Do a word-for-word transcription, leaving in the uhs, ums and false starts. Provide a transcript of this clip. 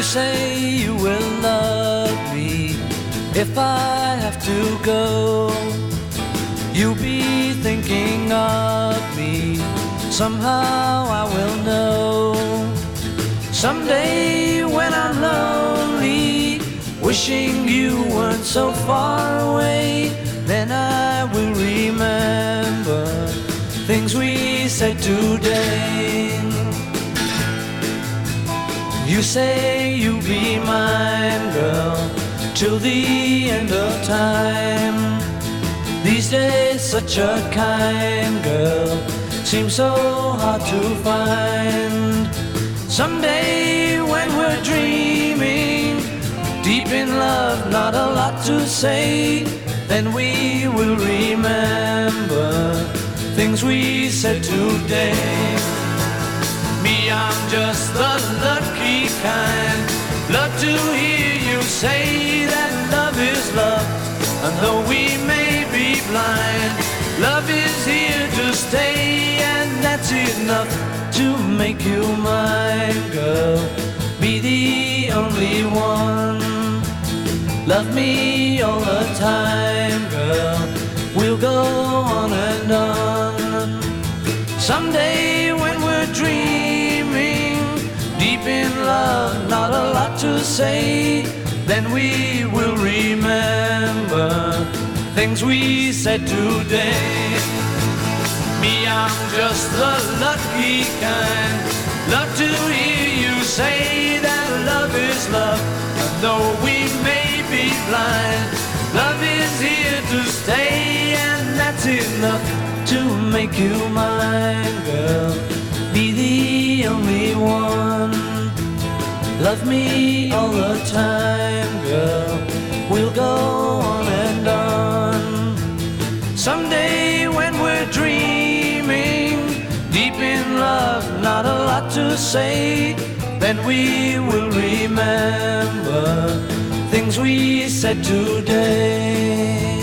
You say you will love me if I have to go. You'll be thinking of me, somehow I will know. Someday when I'm lonely, wishing you weren't so far away, then I will remember things we said today. You say you'll be mine, girl, till the end of time. These days such a kind girl seems so hard to find. Someday when we're dreaming, deep in love, not a lot to say, then we will remember things we said today. Me, I'm just the lucky kind. Love to hear you say that love is love, and though we may be blind, love is here to stay, and that's enough to make you mine, girl. Be the only one. Love me all the time, girl. We'll go on and on. Someday when we're dreaming, deep in love, not a lot to say, then we will remember things we said today. Me, I'm just the lucky kind. Love to hear you say that love is love, and though we may be blind, love is here to stay, and that's enough to make you mine, girl. Be the only one. Love me all the time, girl. We'll go on and on. Someday when we're dreaming, deep in love, not a lot to say, then we will remember things we said today.